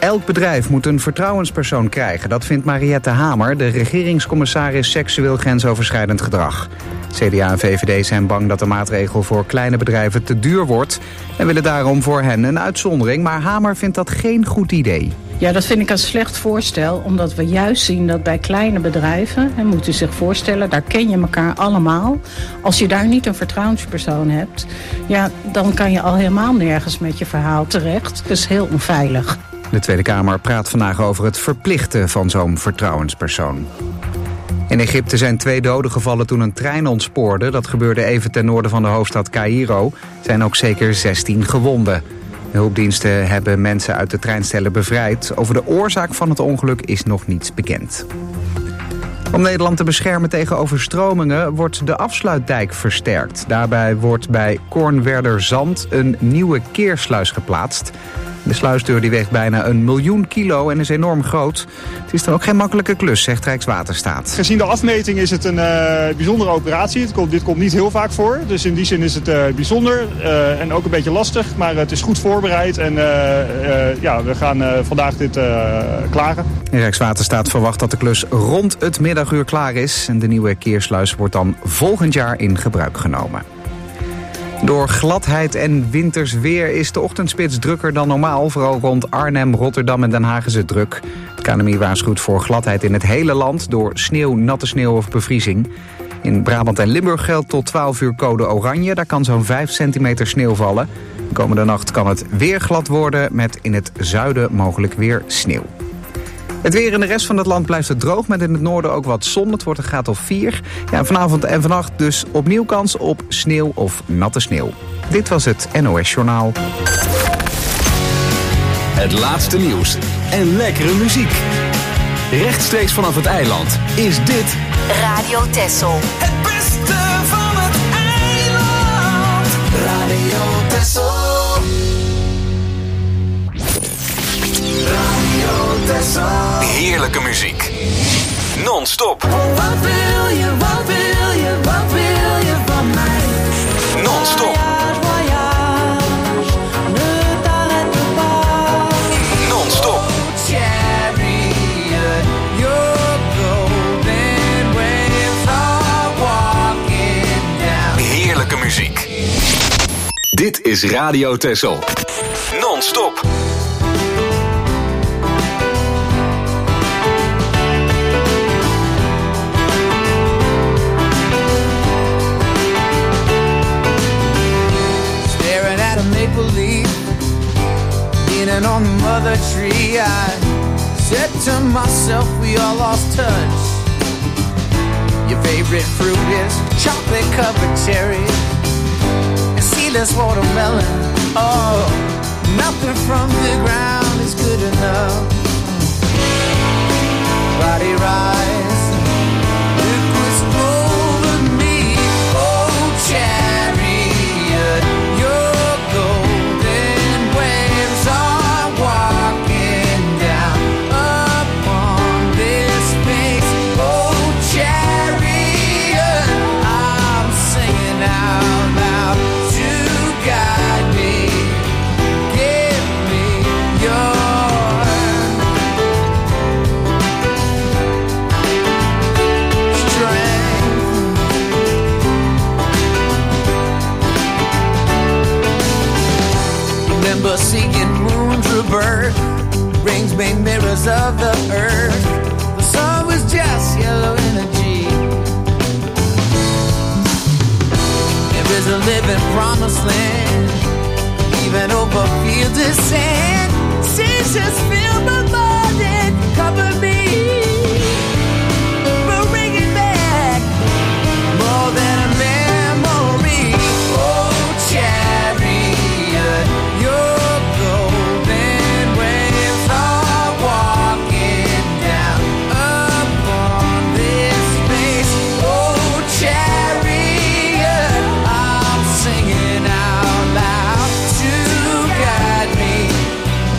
Elk bedrijf moet een vertrouwenspersoon krijgen. Dat vindt Mariette Hamer, de regeringscommissaris seksueel grensoverschrijdend gedrag. CDA en VVD zijn bang dat de maatregel voor kleine bedrijven te duur wordt en willen daarom voor hen een uitzondering. Maar Hamer vindt dat geen goed idee. Ja, dat vind ik een slecht voorstel, omdat we juist zien dat bij kleine bedrijven, en moet u zich voorstellen, daar ken je elkaar allemaal. Als je daar niet een vertrouwenspersoon hebt, ja, dan kan je al helemaal nergens met je verhaal terecht. Dat is heel onveilig. De Tweede Kamer praat vandaag over het verplichten van zo'n vertrouwenspersoon. In Egypte zijn 2 doden gevallen toen een trein ontspoorde. Dat gebeurde even ten noorden van de hoofdstad Caïro. Er zijn ook zeker 16 gewonden. De hulpdiensten hebben mensen uit de treinstellen bevrijd. Over de oorzaak van het ongeluk is nog niets bekend. Om Nederland te beschermen tegen overstromingen wordt de afsluitdijk versterkt. Daarbij wordt bij Kornwerderzand een nieuwe keersluis geplaatst. De sluisdeur die weegt bijna 1 miljoen kilo en is enorm groot. Het is dan ook geen makkelijke klus, zegt Rijkswaterstaat. Gezien de afmeting is het een bijzondere operatie. Dit komt niet heel vaak voor. Dus in die zin is het bijzonder en ook een beetje lastig. Maar het is goed voorbereid en we gaan vandaag dit klaren. Rijkswaterstaat verwacht dat de klus rond het middaguur klaar is. En de nieuwe keersluis wordt dan volgend jaar in gebruik genomen. Door gladheid en winters weer is de ochtendspits drukker dan normaal. Vooral rond Arnhem, Rotterdam en Den Haag is het druk. Het KNMI waarschuwt voor gladheid in het hele land door sneeuw, natte sneeuw of bevriezing. In Brabant en Limburg geldt tot 12 uur code oranje. Daar kan zo'n 5 centimeter sneeuw vallen. De komende nacht kan het weer glad worden met in het zuiden mogelijk weer sneeuw. Het weer in de rest van het land blijft het droog, met in het noorden ook wat zon. Het wordt een graad of 4. Ja, vanavond en vannacht dus opnieuw kans op sneeuw of natte sneeuw. Dit was het NOS Journaal. Het laatste nieuws en lekkere muziek. Rechtstreeks vanaf het eiland is dit Radio Texel. Het beste van het eiland. Radio Texel. heerlijke muziek. Non-stop. Wat wil je, wat wil je, wat wil je van mij? Non-stop. Non-stop. Heerlijke muziek. Dit is Radio Texel. Non-stop. Staring at a maple leaf, leaning on the mother tree, I said to myself, we all lost touch. Your favorite fruit is chocolate-covered cherries and seedless watermelon. Oh, nothing from the ground is good enough. Body rise, liquids over me. Oh, chariot, your golden waves are walking down upon this space. Oh, chariot, I'm singing out loud to guide me. Give me your remember seeing moons rebirth, rings made mirrors of the earth. The sun was just yellow energy. There is a living promised land, even over fields of sand. Seasons fill my mind and cover me. We're bringing back more than a memory. Oh, chariot, your golden waves are walking down upon this space. Oh, chariot, I'm singing out loud to guide me.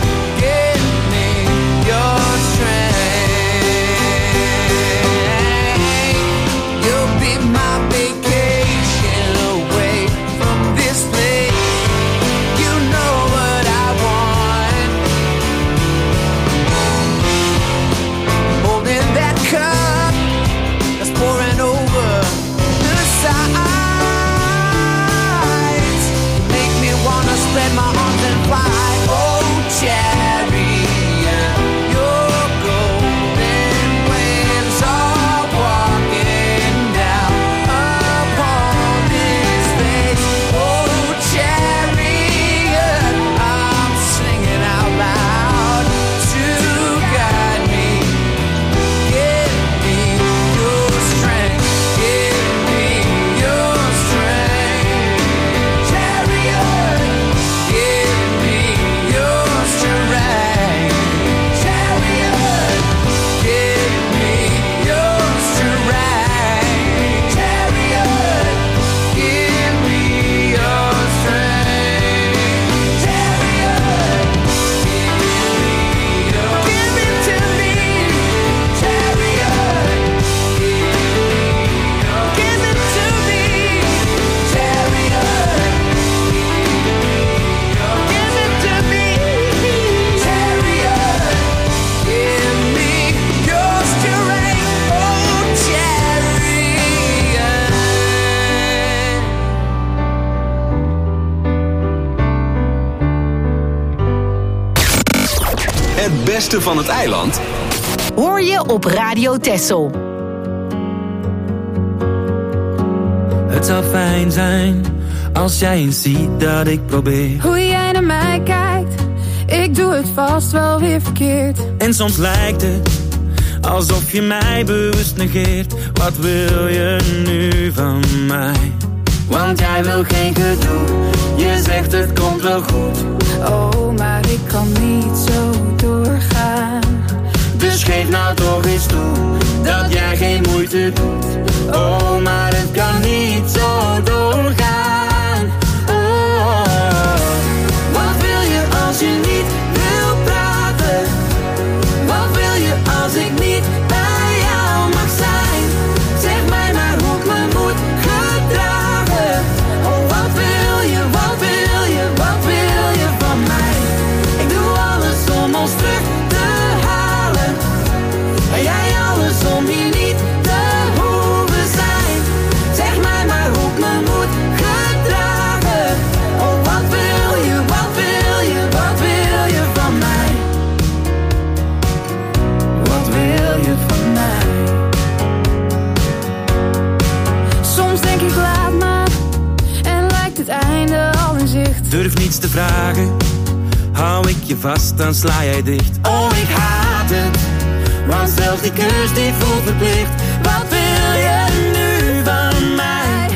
Het beste van het eiland hoor je op Radio Texel. Het zou fijn zijn als jij eens ziet dat ik probeer. Hoe jij naar mij kijkt, ik doe het vast wel weer verkeerd. En soms lijkt het alsof je mij bewust negeert. Wat wil je nu van mij? Want jij wil geen gedoe. Je zegt het komt wel goed. Oh, maar ik kan niet zo doorgaan. Dus geef nou toch eens toe dat jij geen moeite doet. Oh, maar het kan niet zo doorgaan. Oh, wat wil je als je niet wil praten? Wat wil je als ik niet bij jou mag zijn? Zeg mij maar hoe ik me moet gedragen. Oh, wat wil je, wat wil je, wat wil je van mij? Ik doe alles om ons terug te halen. En jij alles om hier niet te hoeven zijn. Zeg mij maar hoe ik me moet gedragen. Oh, wat wil je, wat wil je, wat wil je van mij? Wat wil je van mij? Soms denk ik laat maar en lijkt het einde al in zicht. Durf niets te vragen, hou ik je vast, dan sla jij dicht. Oh, ik haat het, want zelfs die kus die voelt verplicht. Wat wil je nu van mij?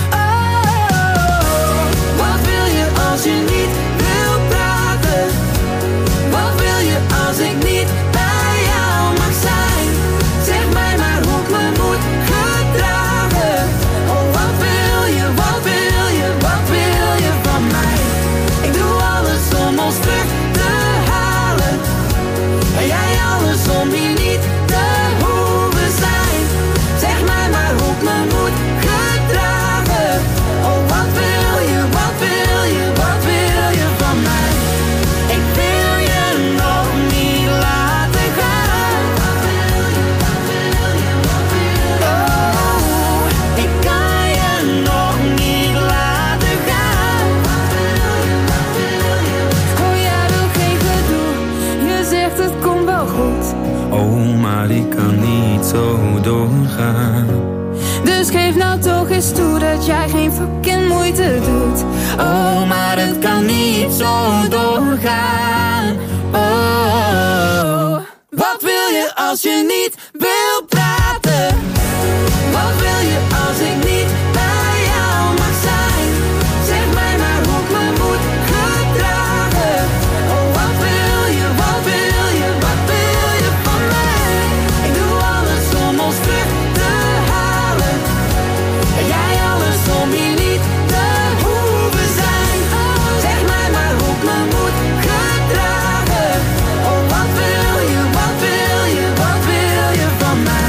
Oh, wat wil je als je niet wil praten? Wat wil je als ik niet bij jou mag zijn? Zeg mij maar hoe ik me moet gedragen. Oh, wat wil je, wat wil je, wat wil je van mij? Ik doe alles om ons terug te halen. En jij alles om hier niet te hoeven zijn. Zeg mij maar hoe ik me moet gedragen. Oh, wat wil je, wat wil je, wat wil je van mij? Ik wil je nog niet laten gaan. Wat wil je, wat wil je, wat wil je? Oh, ik kan je nog niet laten gaan. Wat wil je, wat wil je? Oh, jij wil geen gedoe. Je zegt het komt wel goed. Oh, maar ik kan niet zo doorgaan. Dus geef nou toch eens toe dat jij geen fucking moeite doet. Oh, maar het kan niet zo doorgaan. Oh, wat wil je als je niet wil praten? Wat wil je als ik niet bij jou mag zijn? Zeg mij maar hoe ik me moet gedragen. Oh, wat wil je, wat wil je, wat wil je van mij? Ik doe alles om ons terug te halen. En jij alles om hier niet te hoeven zijn. Zeg mij maar hoe ik me moet gedragen. Oh, wat wil je, wat wil je, wat wil je van mij?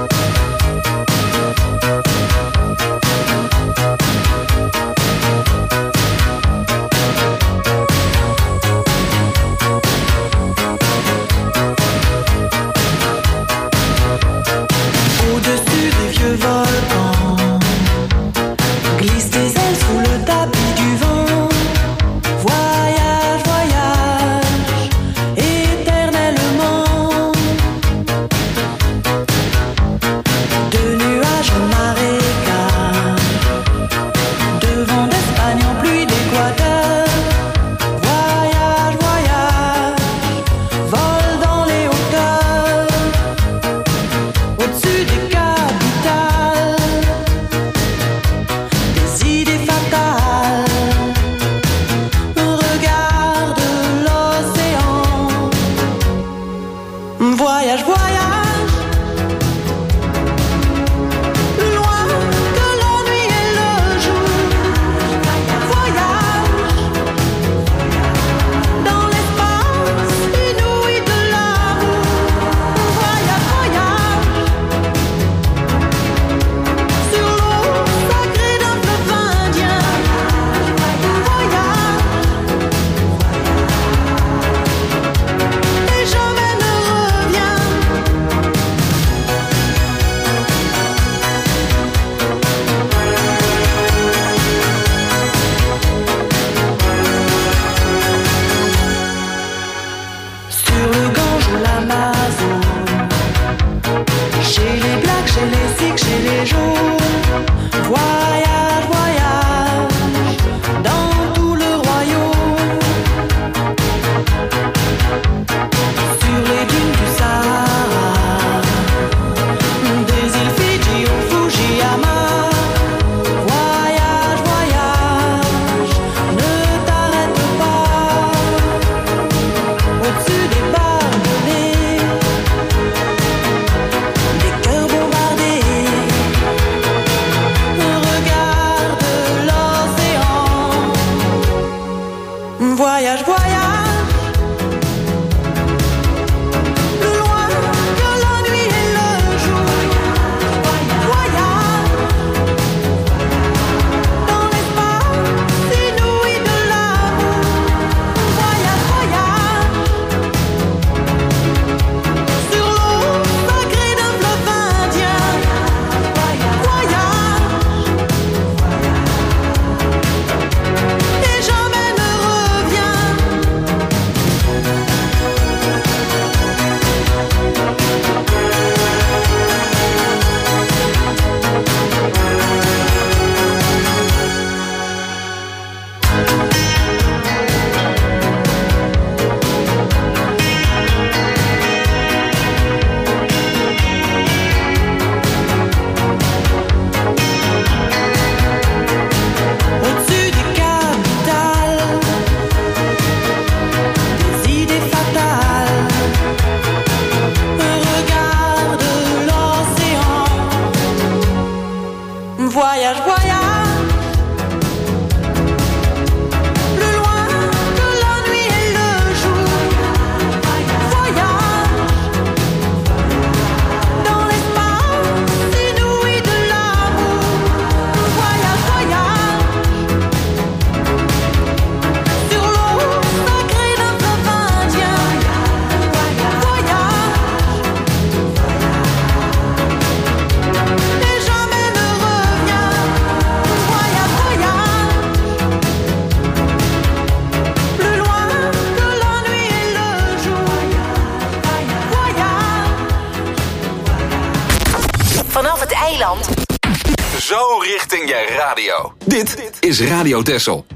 Au-dessus des vieux volcans, glisse des ailes sous le tapis du vent. Voyage, voyage, éternellement. De nuages en marécage, de vent d'Espagne en pluie d'Équateur. Voyage, voyage, vol dans les hauteurs. Au-dessus des capitales, des idées fatales. Regarde l'océan. Voyage, voyage, loin de la nuit et le jour. Voyage, dans l'espace inouï de l'amour. Voyage, voyage, sur l'eau sacrée d'un fleuve indien. Voyage, et jamais ne reviens. eiland. Zo richting je radio. Dit is Radio Texel.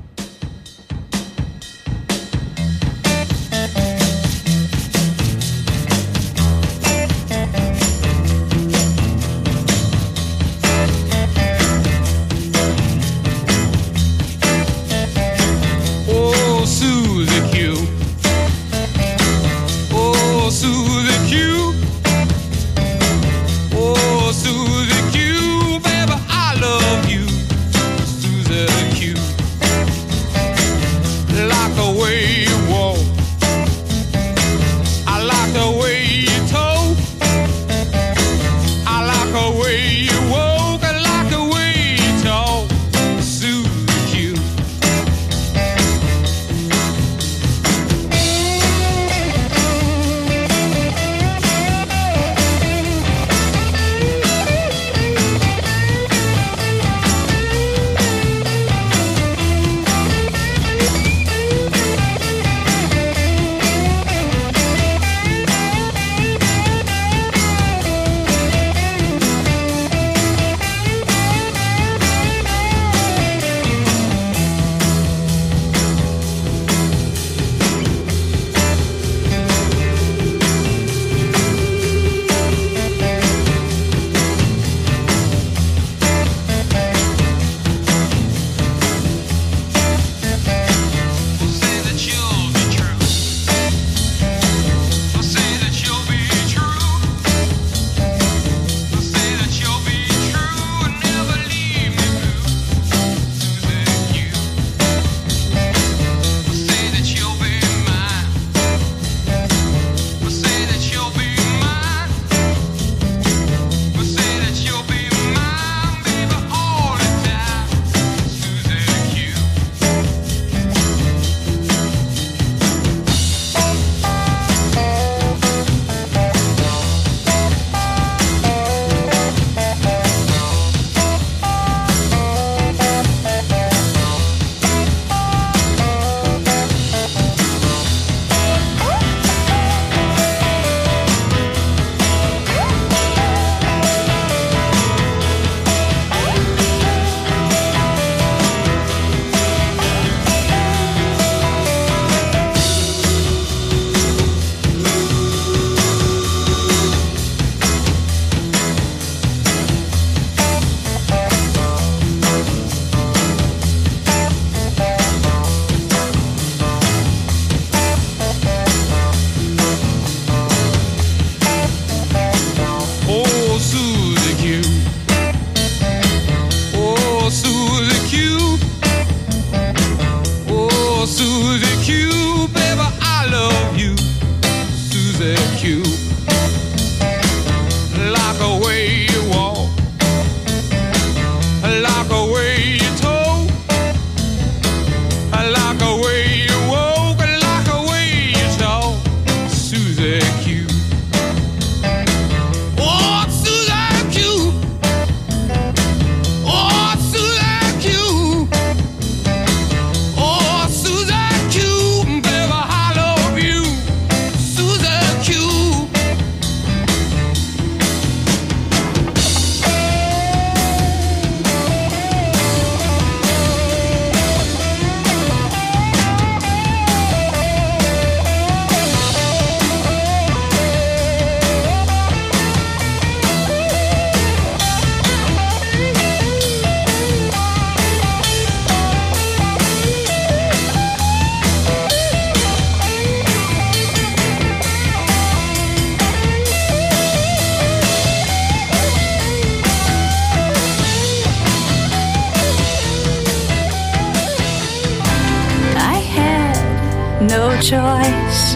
choice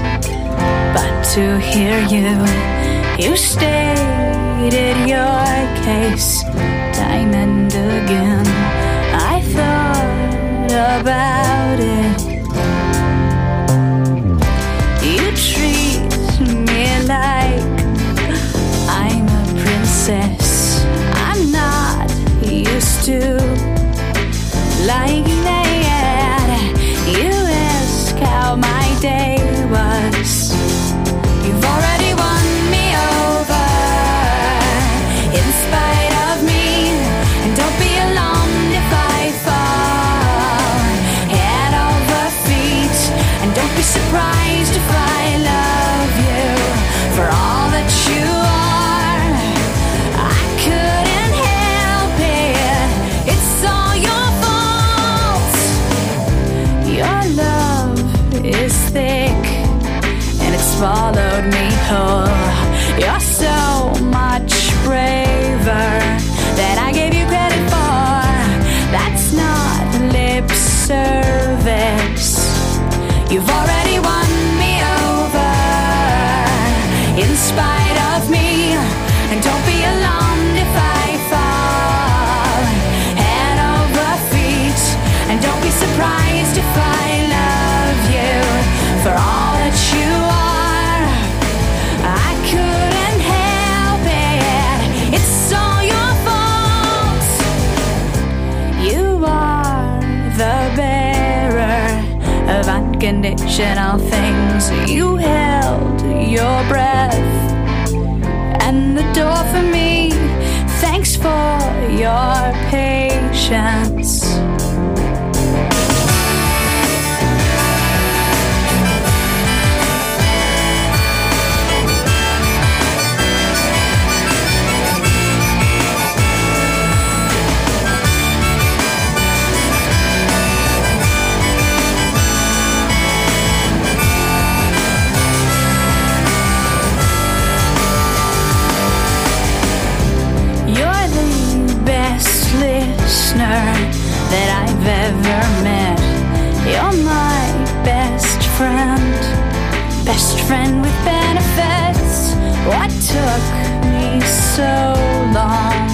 but to hear you. You stated your case time and again. I thought about it. You treat me like I'm a princess. I'm not used to like that. You ask how my day was. You've already won me over in spite of me. me whole. You're so much braver than I gave you credit for. That's not lip service. You've already won me over in spite of me. And don't be alarmed if I fall head over feet. And don't be surprised if I love you for all that you are. I couldn't help it. It's all your fault. You are the bearer of unconditional things. You held your breath and the door for me. Thanks for your patience. That I've ever met. You're my best friend with benefits. What took me so long?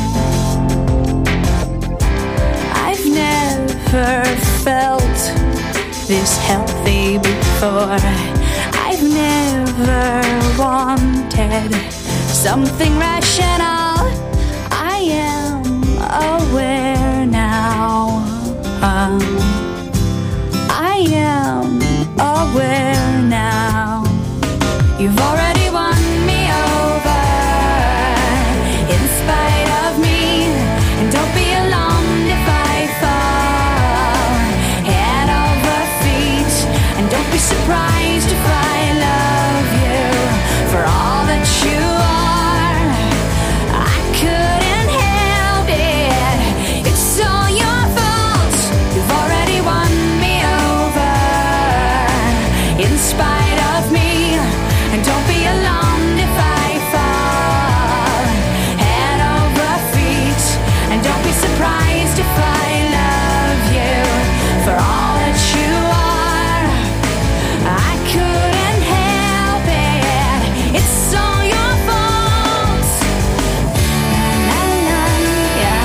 I've never felt this healthy before. I've never wanted something rational. I am aware now. I am aware now. You've already won me over in spite of me. And don't be alarmed if I fall head over feet. And don't be surprised if I love you for all that you are. I couldn't help it. It's all your fault. You've already won me over in spite of me. And don't be alarmed if I fall head over feet. And don't be surprised if I love you for all that you are. I couldn't help it. It's all your fault. La, la, yeah,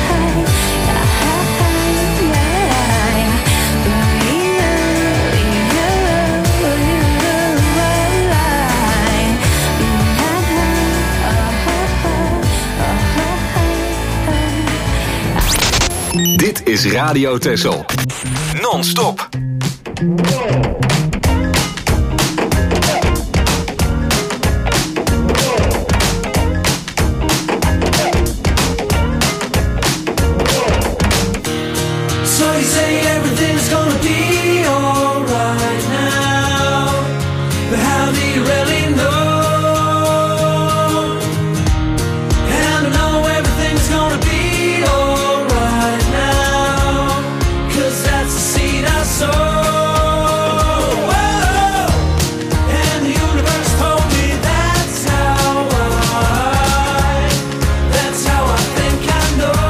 Dit is Radio Texel. Non-stop. So you say everything's gonna be alright now, but how do you really know? And I know everything's gonna be alright now, 'cause that's the seed I sow. And the universe told me that's how I think I know.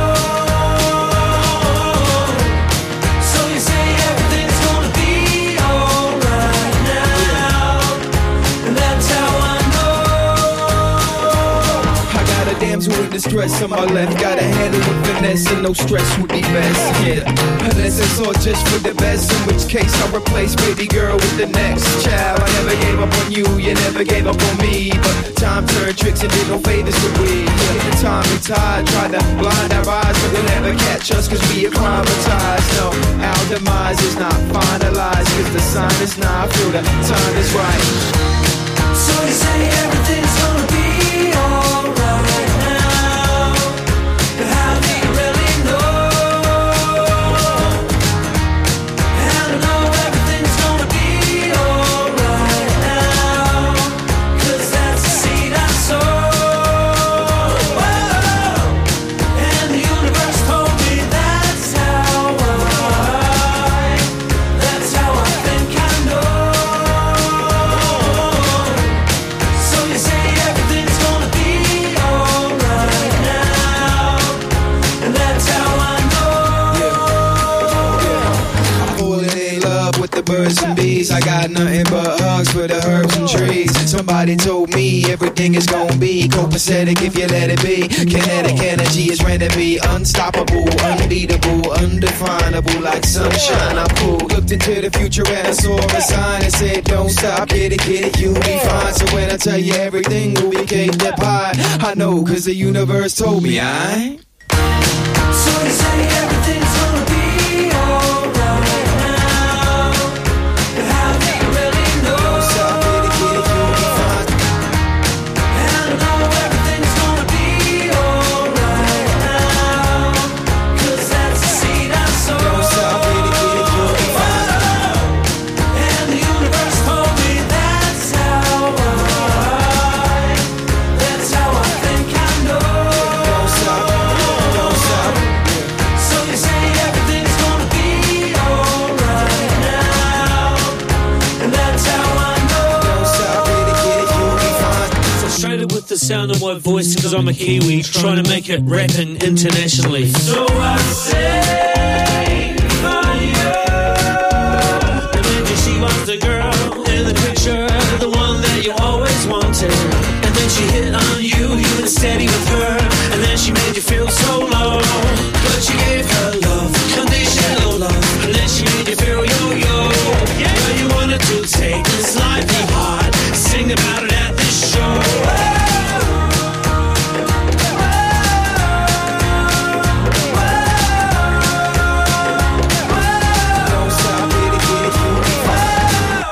So you say everything's gonna be alright now, and that's how I know. I got a damsel in distress on my left. Gotta handle with finesse and no stress would be best. Yeah, unless it's all just for the best. In which case I'll replace baby girl with the next child. I never gave up on you, you never gave up on me. But time turned tricks and did no favors with we. Yeah, the time and tide tried to blind our eyes, but they'll never catch us 'cause we acclimatized. No, our demise is not finalized 'cause the sign is not. I feel the time is right. So you say everything's gonna be alright now, but how do you really know? And I know everything's gonna be alright now, 'cause that's the seed I sow. And the universe told me that's how I think I know. I got nothing but hugs for the herbs and trees. Somebody told me everything is gonna be copacetic if you let it be. Kinetic energy is ready to be unstoppable, unbeatable, undefinable, like sunshine. I'm cool. Looked into the future and I saw a sign that said, don't stop, get it, you'll be fine. So when I tell you everything will be cake that pie, I know, cause the universe told me, I. So you say everything's gonna be alright now, but how do you really know? Don't stop, get it, you'll be fine. And I know everything's gonna be alright now, cause that's the seed I sowed. Don't stop, get it, you'll be fine. And the universe told me that's how I think I know. Don't stop, don't stop. So you say everything's gonna be alright now, and that's how I know. Don't stop, get it, you'll be fine. Frustrated with the sound of my voice because I'm a Kiwi, trying to make it rapping internationally. So I say for you. And then she was the girl in the picture, the one that you always wanted. And then she hit on you were steady with her. And then she made you feel so low, but you gave her love, conditional love. And then she made you feel yo-yo. Well, you wanted to take this life to heart, sing about it at this show. Don't stop, get it, you'll be fine.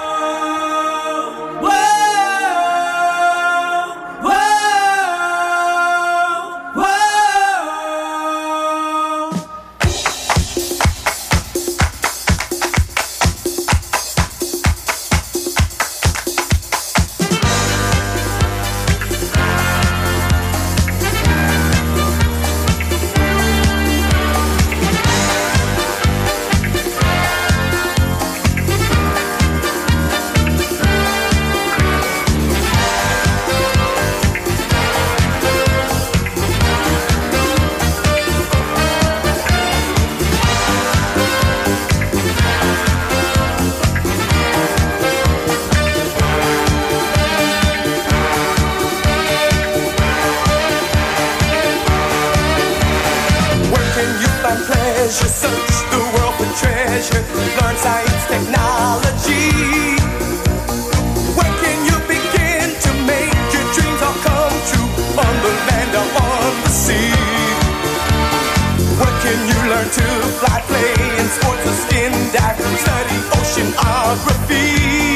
pleasure, search the world for treasure, learn science, technology. When can you begin to make your dreams all come true on the land or on the sea? When can you learn to fly, play in sports or skin dive, study oceanography?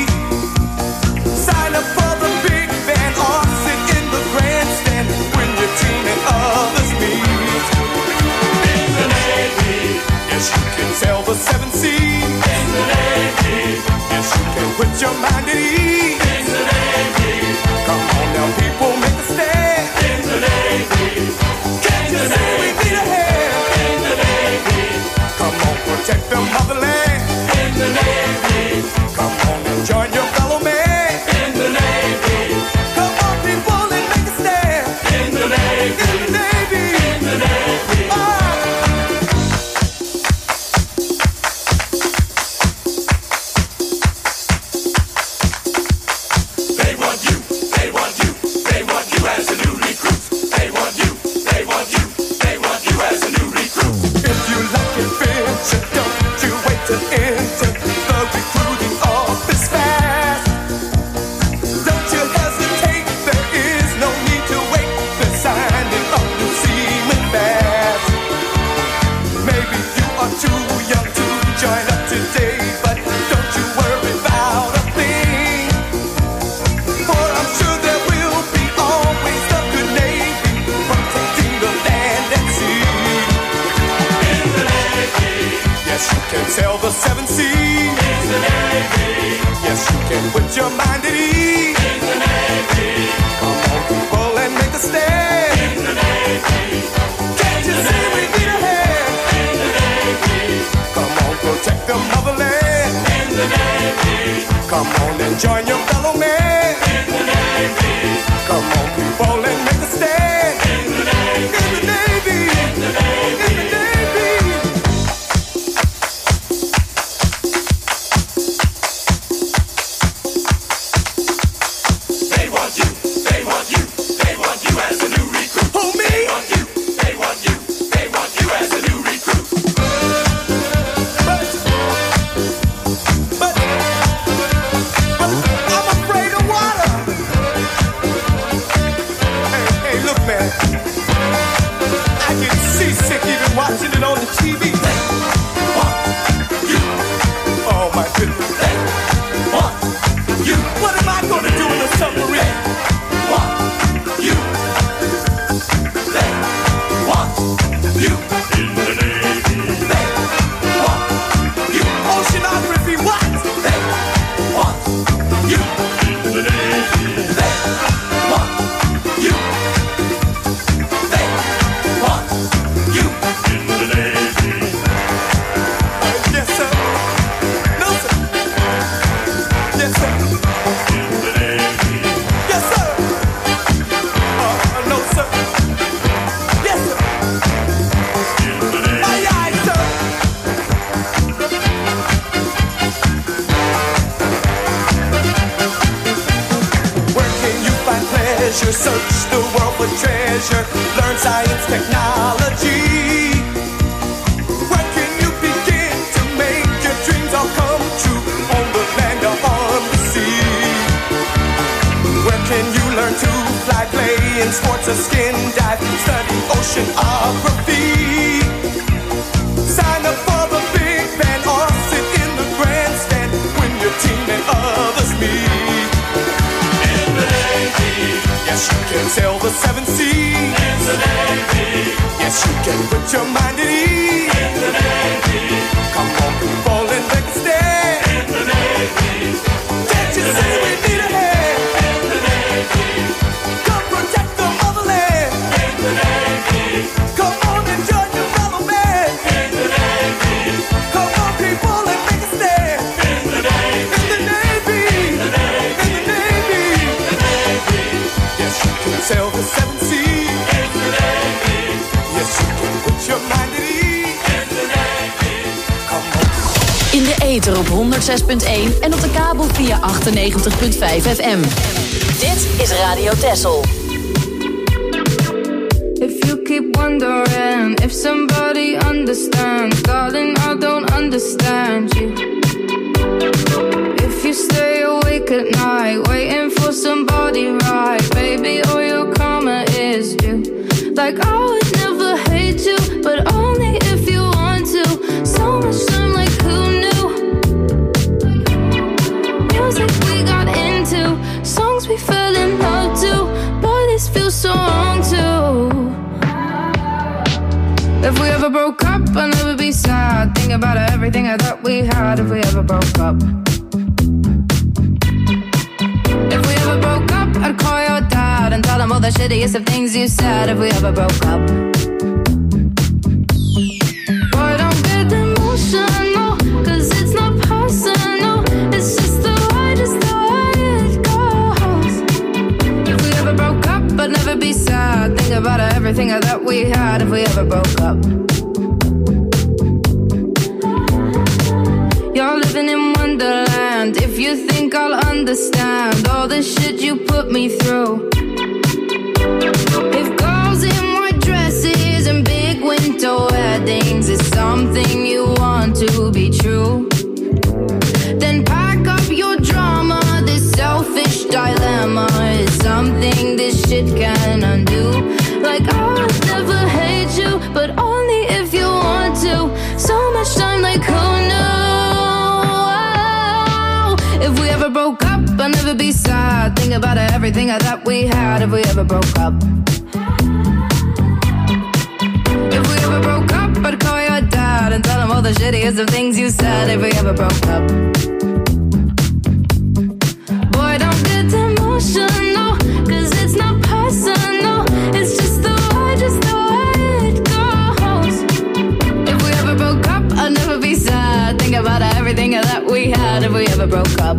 Sign up for the big band or sit in the grandstand when your team and others meet. In the Navy, yes you can sail the seven seas. In the Navy, yes you can put your mind at ease. In the Navy, come on now people, make a stand. In the Navy, can't you see we need a hand? In the Navy, come on, protect the motherland. In the Navy, come on and join your fellow man. In the Navy, come on people and make a stand. In the Navy, in the Navy, in the Navy. They want you, they want you, they want you as a new recruit. They want you, they want you, they want you as a new recruit. If you like adventure, don't you wait to enter the recruiting office fast. Don't you hesitate, there is no need to wait. They're signing up new seamen fast. Maybe you are too young to join up today, but don't you worry about a thing. For I'm sure there will be always a good Navy protecting the land and sea. In the Navy, Yes, you can sail the seven seas. in the Navy, Yes, you can put your mind at ease. in the Navy, Come on, people, and make a stand. in the Navy, Can't you see we need a hand? in the Navy, Come on, protect the motherland. in the Navy, Come on and join your fellow man. in the Navy, Come on, people, and make a stand. in the Navy, In the Navy, in the Navy. in the Navy. adventure, search the world for treasure, learn science, technology. Where can you begin to make your dreams all come true? On the land or on the sea? Where can you learn to fly, play in sports or skin dive, study oceanography? Sign up for the big band or sit in the grandstand when your team and others meet. In the Navy, yes you can sail the seven seas. In the Navy, yes you can put your mind at ease. In the Navy, come on people and make a stand. In the Navy, can't you see we need a hand? In the Navy, come protect the motherland. In the Navy, come on and join your fellow man. In the Navy, come on people and make a stand. In the Navy, in the Navy, in the Navy, in the Navy, in the Navy, yes you can sail the seven seas. In the Navy, yes you can put your mind at ease. In the Navy, come on. In de ether op 106.1 en op de kabel via 98.5 FM. Dit is Radio Texel. If you keep wondering if somebody understands, darling, I don't understand you. If you stay awake at night, waiting for somebody right, baby, all your karma is due. Like I would never hate you, but only if you want to. So much time, like who knew? Music we got into, songs we fell in love to. Boy, this feels so wrong too. If we ever broke up, I'd never be sad. Think about everything I thought we had. If we ever broke up, if we ever broke up, I'd call your dad and tell him all the shittiest of things you said. If we ever broke up, boy, don't get emotional, 'cause it's not personal. It's just the way it goes. If we ever broke up, I'd never be sad. Think about everything I thought we had. If we ever broke up, you're living in Wonderland. If you think I'll understand all the shit you put me through. If girls in white dresses and big winter weddings is something you want to be true, then pack up your drama. This selfish dilemma is something this shit can undo. Like I would never hate you, but only if you want to. So much time, like who knew? If we ever broke up, I'd never be sad. Think about everything I thought we had. If we ever broke up, if we ever broke up, I'd call your dad and tell him all the shittiest of things you said. If we ever broke up, boy, don't get emotional, 'cause it's not personal. It's just the way it goes. If we ever broke up, I'd never be sad. Think about everything that we had. If we ever broke up,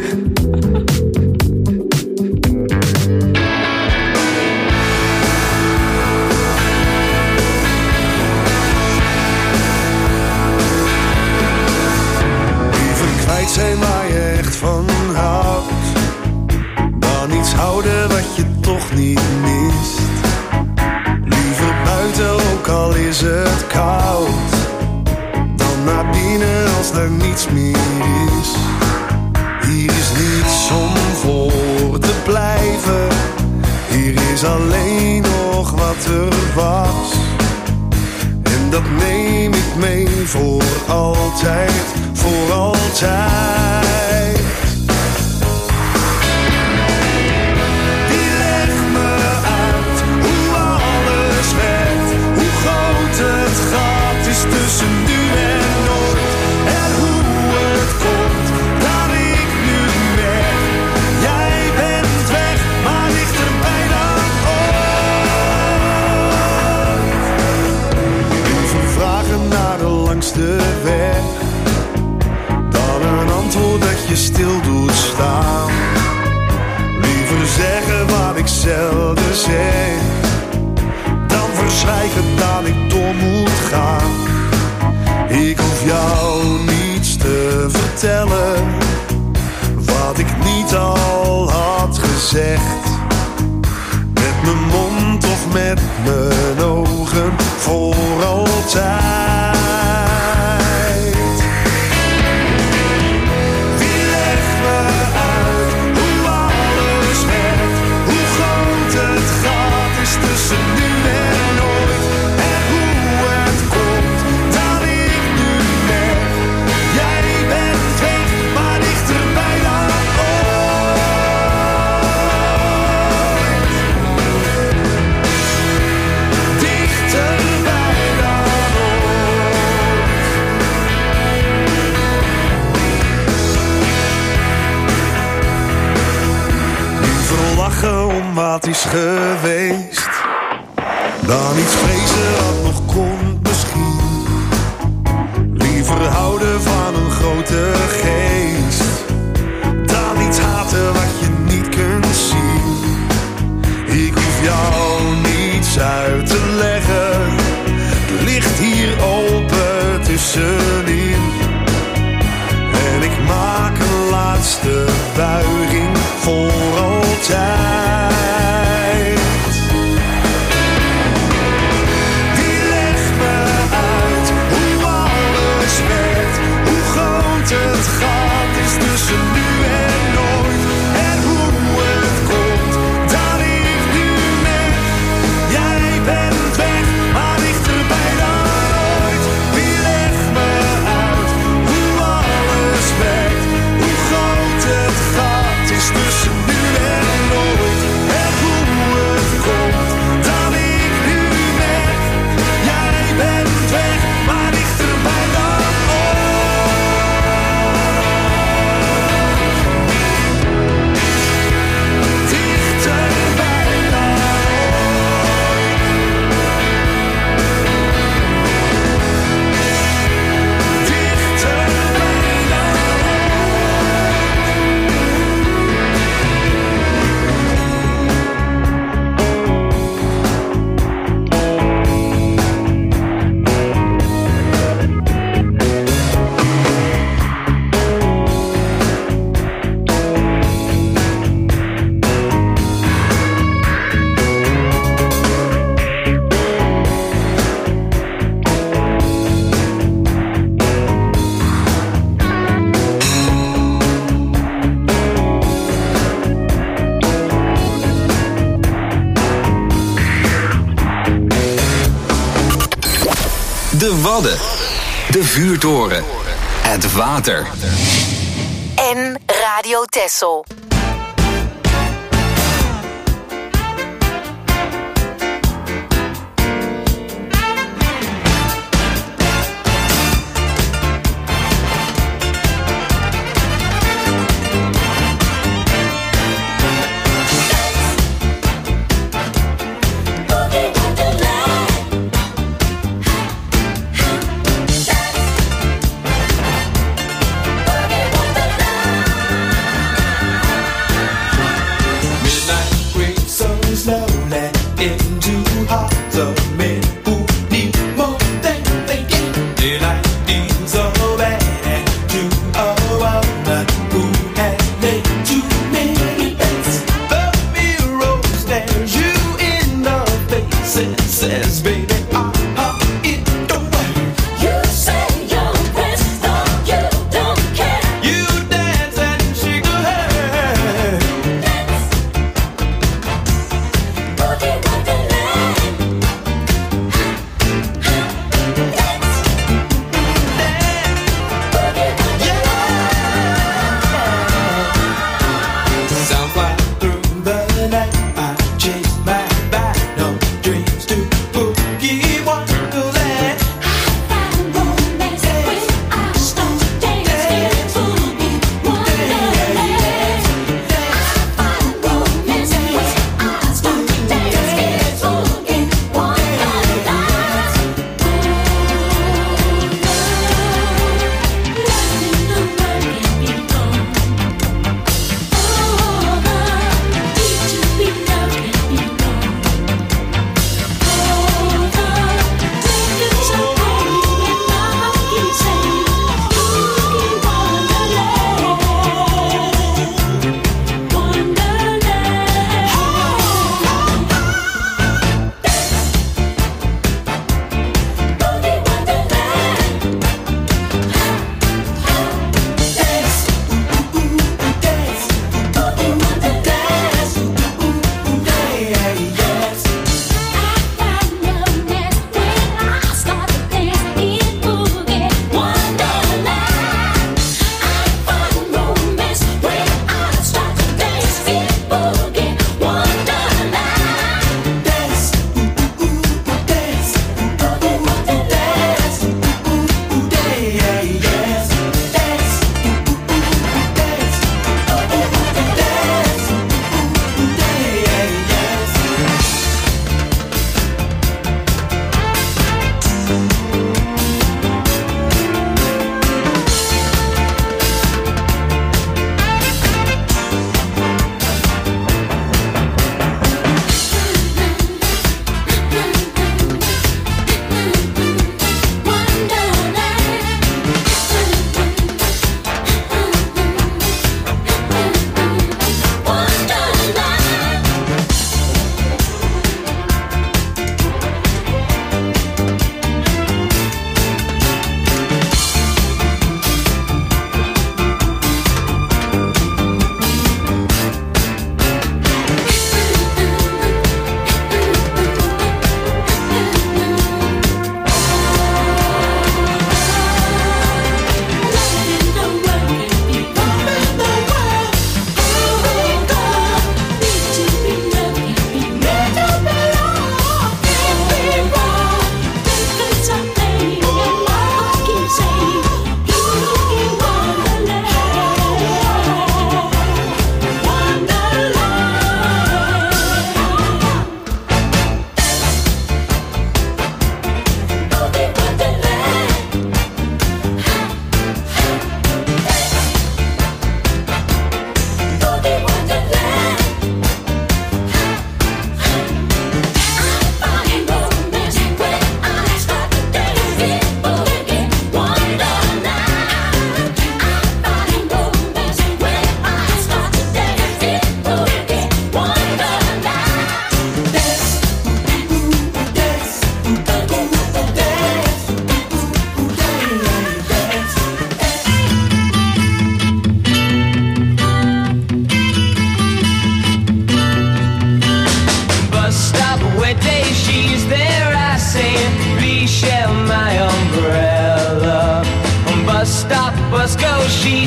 kwijt zijn waar je echt van houdt, dan iets houden wat je toch niet mist. Liever buiten, ook al is het koud, dan naar binnen als er niets meer is. Hier is niets om voor te blijven, hier is alleen nog wat er was. En dat neem ik mee voor altijd, voor altijd. Die legt me uit hoe alles werkt, hoe groot het gat is tussen nu en nooit. En hoe het komt dat ik nu merk, jij bent weg, maar dichterbij dan ooit. Liever vragen naar de langste weg, dan een antwoord dat je stil doet staan. Liever zeggen wat ik zelden zeg, dan verzwijgen dat ik door moet gaan. Ik hoef jou niets te vertellen, wat ik niet al had gezegd. met mijn ogen voor altijd. Wie legt me uit hoe alles werkt, hoe groot het gat is tussen nu en nooit, en hoe het komt dat ik nu merk, jij bent weg, maar dichterbij dan ooit. Dichterbij dan ooit. Liever lachen om wat is geweest dan iets vrezen wat nog komt misschien. Liever houden van een grote geest dan iets haten wat je niet kunt zien. Ik hoef jou niets uit te leggen, het ligt hier open tussenin. En ik maak een laatste buiging voor altijd. Wie legt me uit hoe alles werkt, hoe groot het gat is tussen nu en nooit, en hoe het komt dat ik nu merk, jij bent weg, maar dichterbij dan ooit. Wie legt me uit hoe alles werkt, hoe groot het gat is tussen nu en nooit, en hoe het komt dat ik nu merk, jij bent weg, maar dichterbij dan ooit. Dichterbij dan De Wadden, de vuurtoren, het water. En Radio Texel. Boogie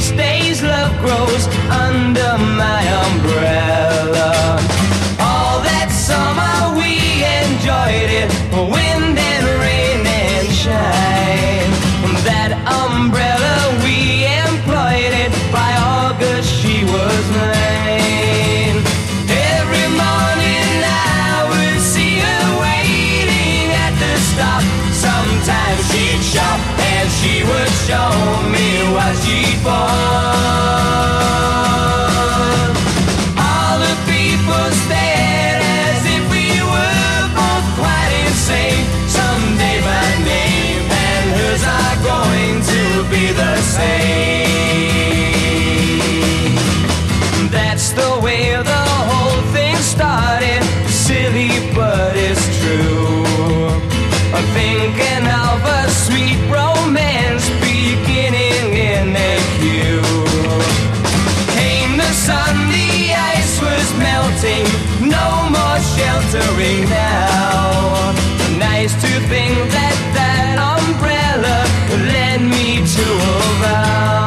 stays, love grows under my umbrella. All that summer we enjoyed it, wind and rain and shine. That umbrella we employed it, by August she was mine. Every morning I would see her waiting at the stop. Sometimes she'd shop and she would show me what she'd bought. All the people stared as if we were both quite insane. Someday my name and hers are going to be the same. That's the way the whole thing started. Silly but it's true. I'm thinking of a sweet romance beginning in a queue. Came the sun, the ice was melting, no more sheltering now. Nice to think that that umbrella led me to a vow.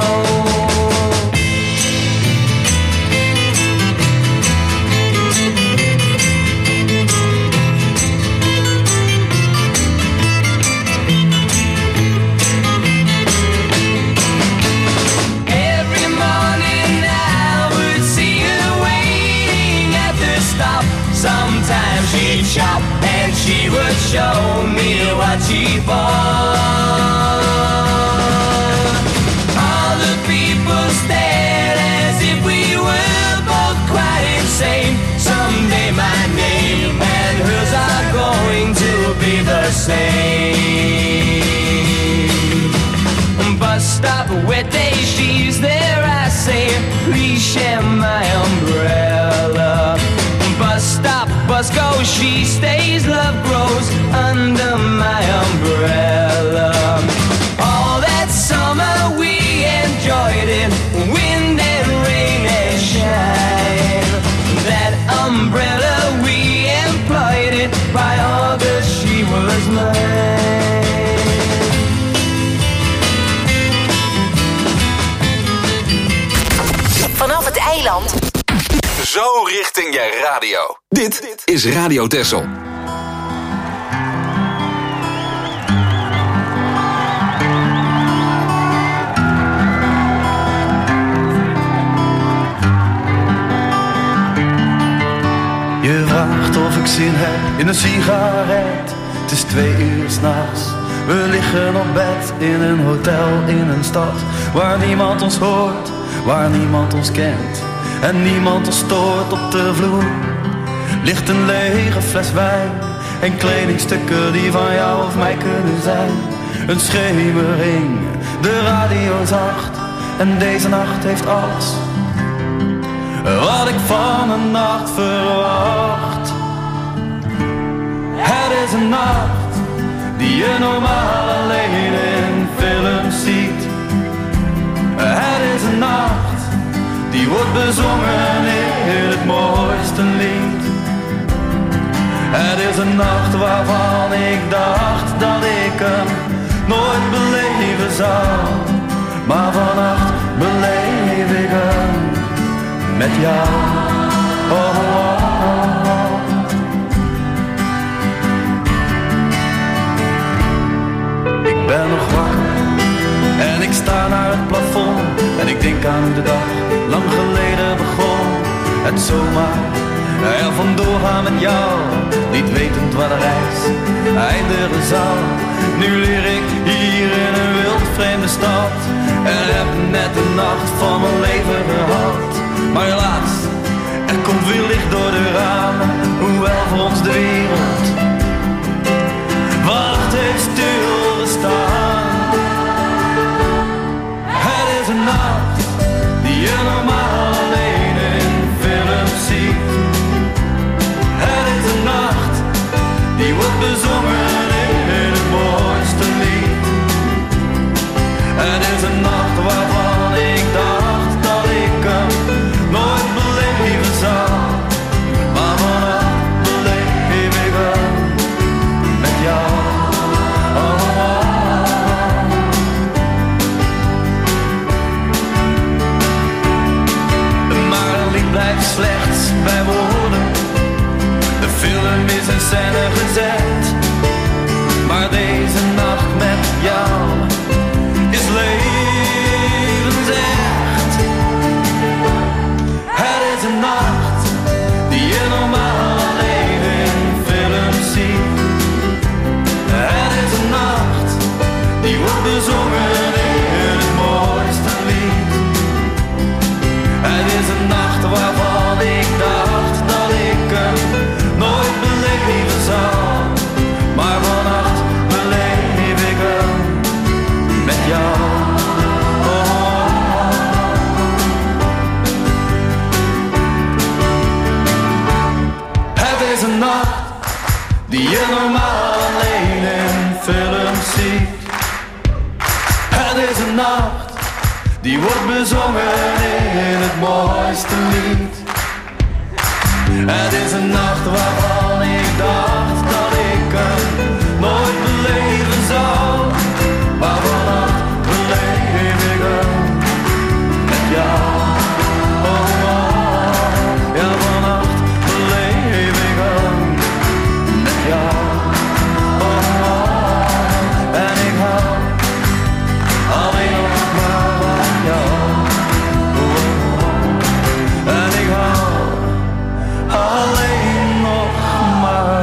Sometimes she'd shop and she would show me what she bought. All the people stared as if we were both quite insane. Someday my name and hers are going to be the same. Bus stop, wet day, she's there, I say, please share my umbrella. Bus stop, bus goes, she stays, love grows under my umbrella. All that summer we enjoyed it, wind and rain and shine. That umbrella we employed it, by August she was mine. Vanaf het eiland. Zo richting je radio. Dit is Radio Texel. Je vraagt of ik zin heb in een sigaret. Het is 2 uur 's nachts. We liggen op bed in een hotel in een stad waar niemand ons hoort, waar niemand ons kent en niemand ons stoort. Op de vloer ligt een lege fles wijn en kledingstukken die van jou of mij kunnen zijn. Een schemering, de radio zacht en deze nacht heeft alles wat ik van een nacht verwacht. Het is een nacht die je normaal alleen in films ziet. Het is een nacht die wordt bezongen in het mooiste lied. Het is een nacht waarvan ik dacht dat ik hem nooit beleven zou. Maar vannacht beleef ik hem met jou. Oh, oh, oh, oh. Ik ben nog wakker en ik sta naar het plafond en ik denk aan hoe de dag lang geleden begon. Het zomaar er vandoor gaan met jou, niet wetend waar de reis eindigen zou. Nu leer ik hier in een wild vreemde stad en heb net de nacht van mijn leven gehad. Maar helaas, er komt weer licht door de ramen, hoewel voor ons de wereld wacht heeft stilgestaan. Het is een nacht die je normaal alleen in films ziet. Het is een nacht die wordt bezongen in het mooiste lied. Het is een nacht waarvan ik dacht dat ik hem nooit beleven zou. Maar vannacht beleef ik hem met jou. Oh, oh, oh. in scène gezet. Maar deze nacht met jou is levensecht. Het is een nacht die je normaal alleen in films ziet. Het is een nacht die wordt bezongen in het mooiste lied. Het is een nacht waarvan ik dacht dat ik hem nooit beleven zou. Maar vannacht beleef ik hem met jou. Het is een nacht die je normaal alleen in films ziet. Het is een nacht die wordt bezongen in het mooiste lied. Het is een nacht waarvan ik dacht dat ik hem nooit beleven zou. Maar vannacht beleef ik hem met jou. Ja, vannacht beleef ik hem met jou. En ik hou alleen nog maar van jou. En ik hou alleen nog maar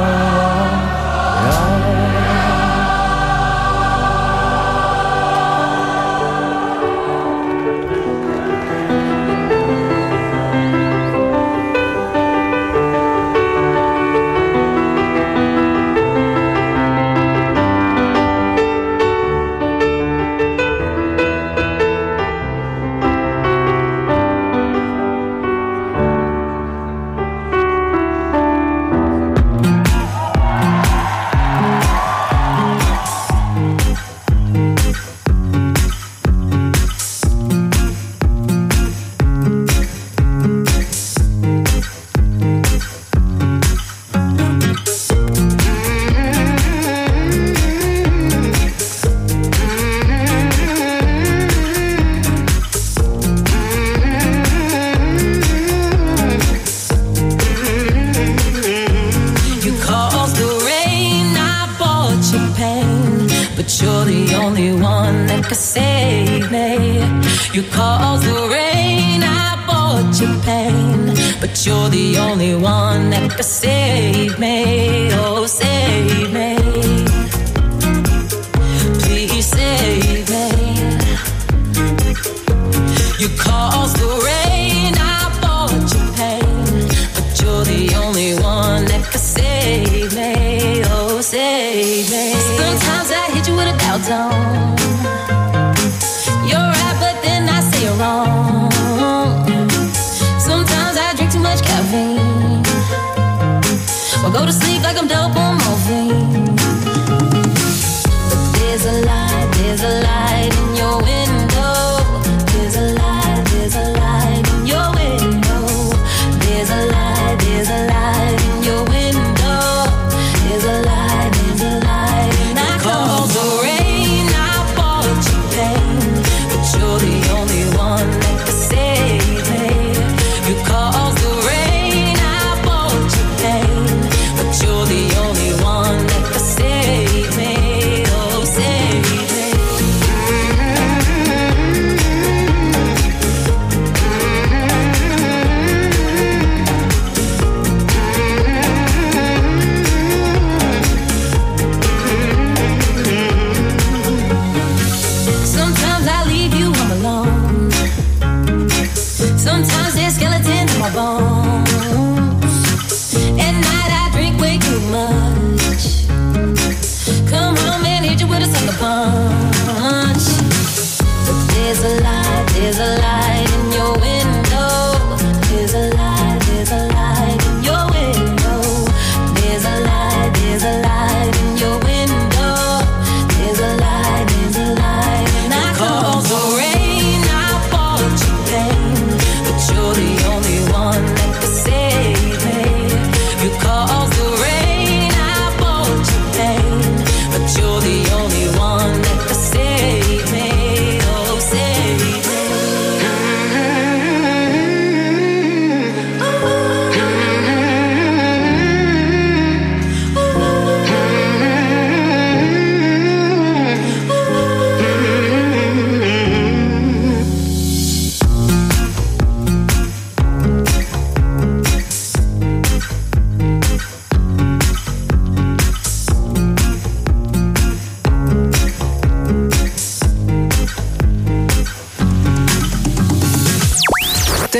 you caused the rain, I bought your pain, but you're the only one that can save me. Oh, save me, please save me. You caused the rain, I bought your pain, but you're the only one that can save me. Oh, save me. Sometimes I hit you with a doubt zone. You're wrong. Sometimes I drink too much caffeine, or go to sleep like I'm dope on morphine. But there's a light in your window. There's a light in your window. There's a light in your window. There's a light in I caused the rain, I bought you pain, but you're the only one that can save me. You caused the rain, I bought you pain, but you're the only one that can save me. Oh, save me.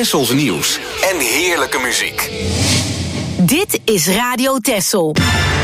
Tessels nieuws en heerlijke muziek. Dit is Radio Tessel.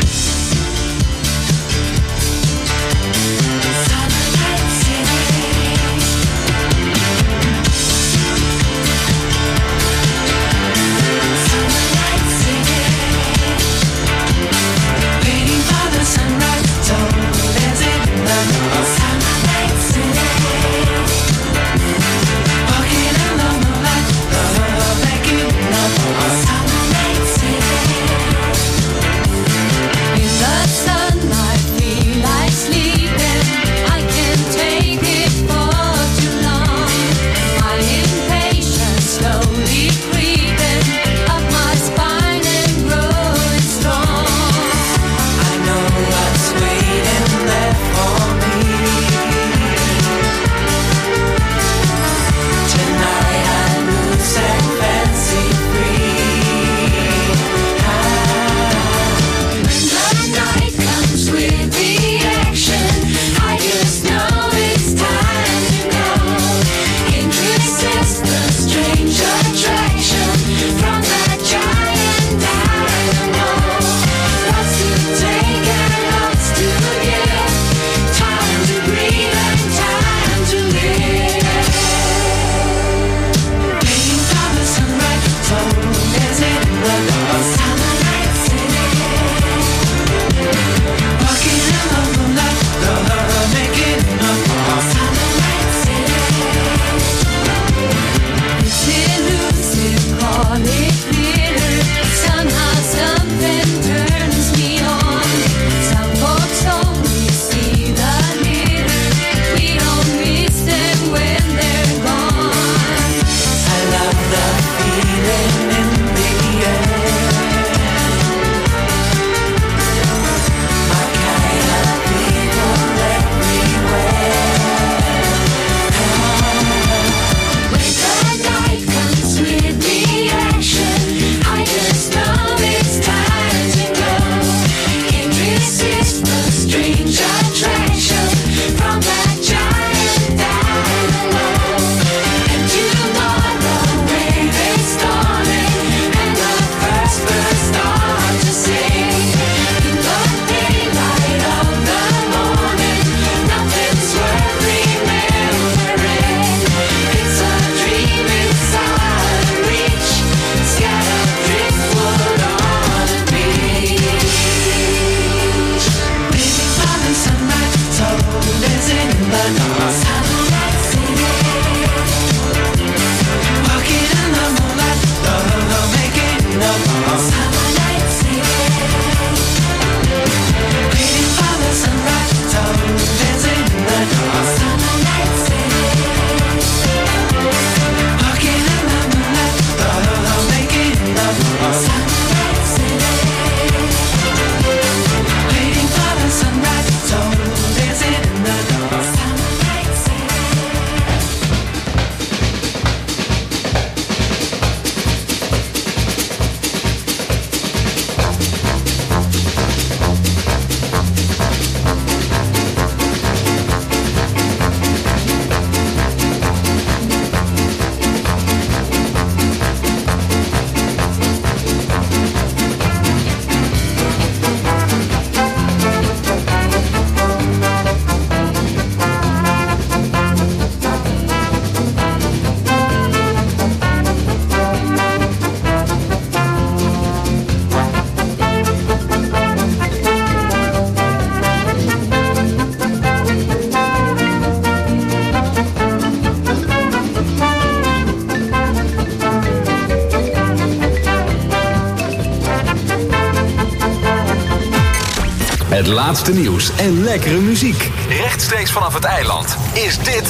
Het laatste nieuws en lekkere muziek. Rechtstreeks vanaf het eiland is dit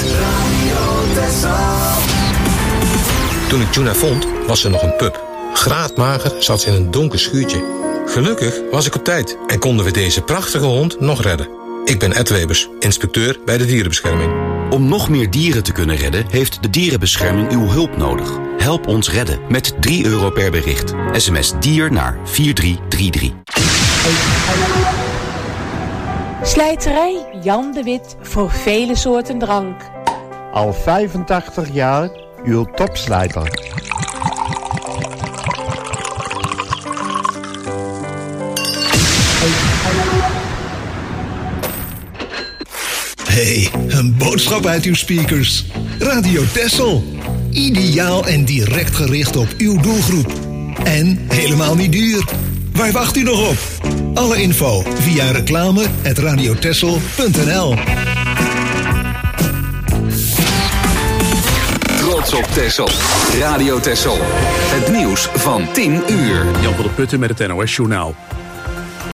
Radio Tessel. Toen ik Juna vond, was ze nog een pup. Graadmager zat ze in een donker schuurtje. Gelukkig was ik op tijd en konden we deze prachtige hond nog redden. Ik ben Ed Webers, inspecteur bij de dierenbescherming. Om nog meer dieren te kunnen redden, heeft de dierenbescherming uw hulp nodig. Help ons redden met €3 per bericht. SMS DIER naar 4333. Slijterij Jan de Wit voor vele soorten drank. Al 85 jaar uw topslijter. Nee, een boodschap uit uw speakers. Radio Texel. Ideaal en direct gericht op uw doelgroep. En helemaal niet duur. Waar wacht u nog op? Alle info via reclame@radiotexel.nl. Trots op Texel. Radio Texel. Het nieuws van 10 uur. Jan van der Putten met het NOS Journaal.